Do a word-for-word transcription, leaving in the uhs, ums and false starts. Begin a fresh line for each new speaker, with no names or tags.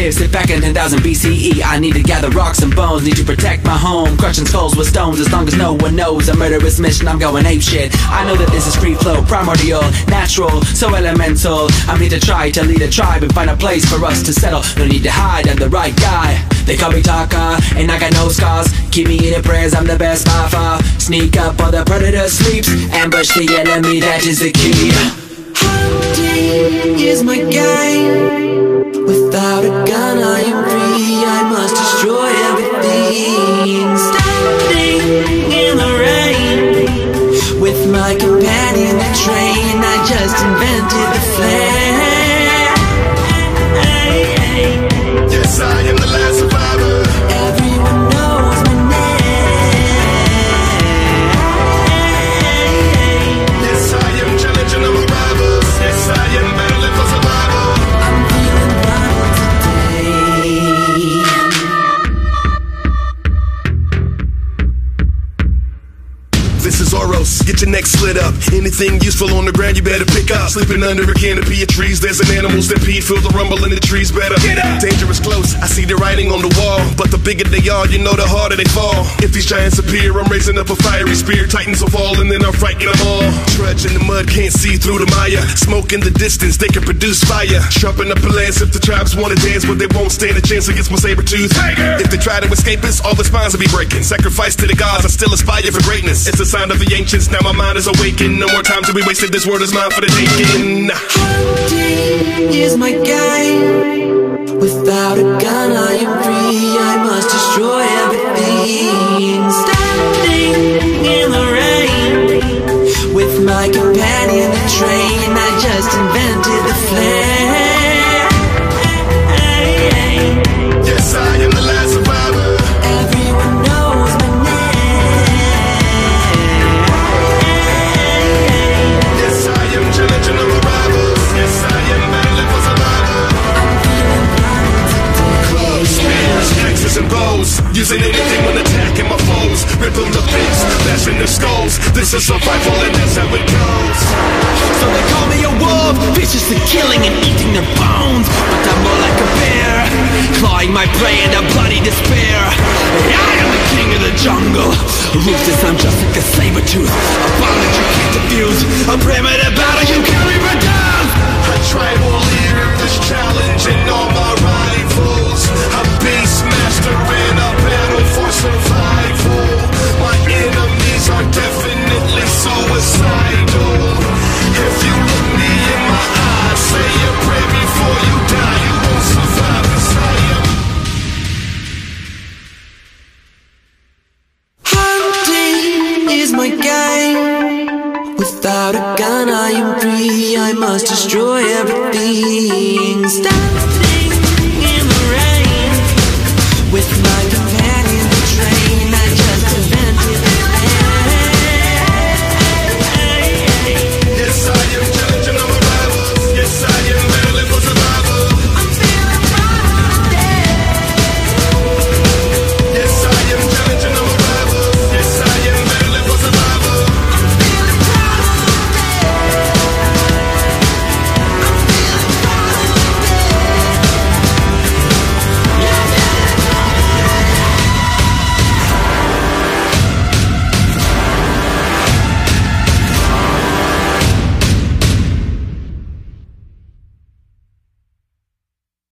live, sit back in ten thousand B C E. I need to gather rocks and bones, need to protect my home, crushing skulls with stones. As long as no one knows a murderous mission, I'm going ape shit. I know that this is free flow, primordial, natural, so elemental. I'm here to try to lead a tribe and find a place for us to settle. No need to hide, I'm the right guy. They call me Taka, and I got no scars. Keep me in your prayers, I'm the best by far. Sneak up while the predator sleeps, ambush the enemy, that is the key. Hunting is my game. Without a gun I am free, I must destroy everything. Standing in the rain, with my companion the train, I just invented the flame.
Yes, I am the last survivor.
Everyone knows my name.
Yes, I am challenging the rivals. Yes, I am battling for survival.
I'm feeling violent today.
This is Oros, get your neck slit up. Anything useful on the ground you better pick up. Sleeping under a canopy of trees, there's an animal stampede. Feel the rumble in the trees better. Get up! Dangerous close, I see the writing on the wall. But the bigger they are, you know the harder they fall. If these giants appear, I'm raising up a fiery spear. Titans will fall and then I'll frighten them all. Trudge in the mud, can't see through the mire. Smoke in the distance, they can produce fire. Sharpen up a lance if the tribes wanna dance, but they won't stand a chance against my saber-tooth tiger. If they try to escape us, all the spines will be breaking. Sacrifice to the gods, I still aspire for greatness. It's a sign of the ancients, now my mind is awakened. No more time to be wasted, this world is mine for the taking.
Hunting is my game. Without a gun I am free, I must destroy everything. Standing in the rain, with my companion the train, I just invented the flame.
Yes, I am the last survivor.
Everyone knows my name.
Yes, I am challenging the rivals. Yes, I am battling for survival.
I'm feeling violent
Clubs, spears, axes and bows, using anything when attacking my foes. Ripping the face, bashing their skulls. This is survival and that's how it goes.
So they call me a wolf, viciously killing and eating their bones. But I'm more like a bear, clawing my prey in a bloody despair. I am the king of the jungle, ruthless, I'm just like a saber-tooth. A bond that you can't defuse, a primitive battle you can't reproduce.
A tribal leader that's challenging all my rivals. A beast master in a battle for survival. My enemies are definitely suicidal. If you look me in my eyes, say a prayer before you die. You won't survive this, I am.
Hunting is my game. Without a gun I am free, I must destroy everything. Stop.